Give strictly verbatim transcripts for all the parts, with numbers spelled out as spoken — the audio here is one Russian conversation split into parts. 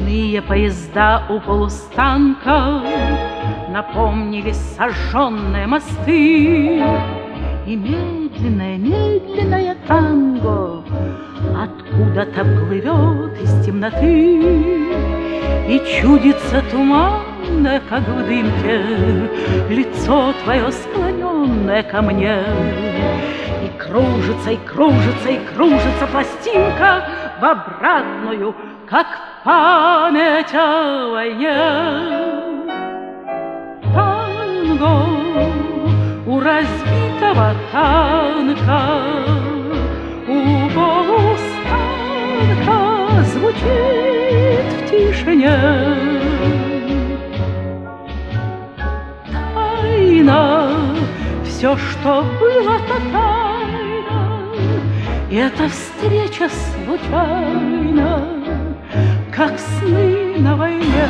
Ночные поезда у полустанка напомнили сожженные мосты. И медленное, медленное танго откуда-то плывет из темноты. И чудится туманное, как в дымке, лицо твое склоненное ко мне. И кружится, и кружится, и кружится пластинка в обратную, как память о войне. Танго у разбитого танка, у полустанка звучит в тишине. Тайна, все, что было, то тайна, и эта встреча случайна, как сны на войне.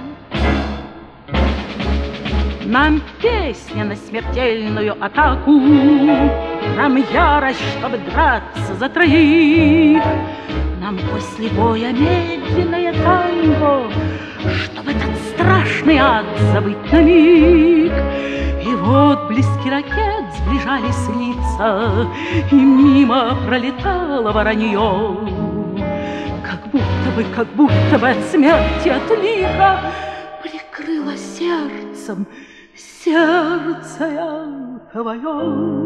Нам песня на смертельную атаку, нам ярость, чтобы драться за троих. Нам после боя медленное танго, чтобы этот страшный ад забыть на миг. И вот близки ракет сближались лица, и мимо пролетало воронье. Как будто бы, как будто бы от смерти, от лиха прикрыла сердцем сердце я твое.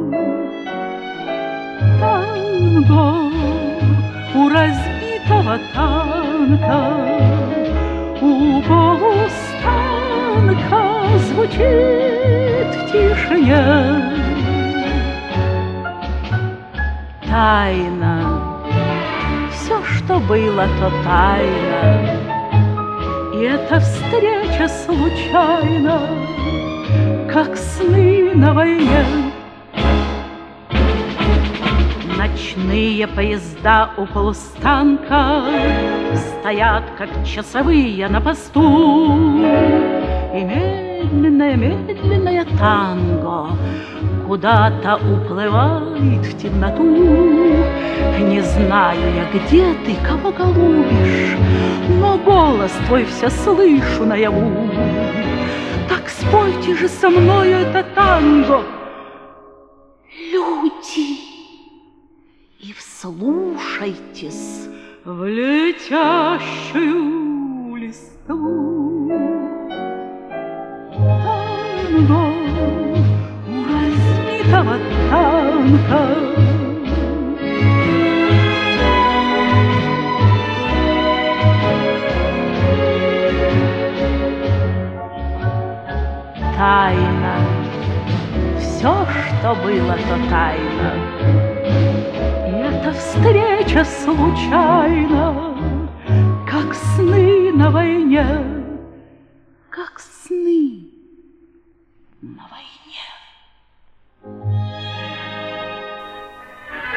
Танго у разбитого танка, у полустанка звучит в тишине. Тайна, все, что было, то тайна, и эта встреча случайна, как сны на войне. Ночные поезда у полустанка стоят, как часовые на посту. И медленное, медленное танго куда-то уплывает в темноту. Не знаю я, где ты, кого голубишь, но голос твой все слышу наяву. Так спойте же со мною это танго, люди, и вслушайтесь в летящую листву. Танго у разбитого танка, тайна, все, что было, то тайна, и эта встреча случайна, как сны на войне, как сны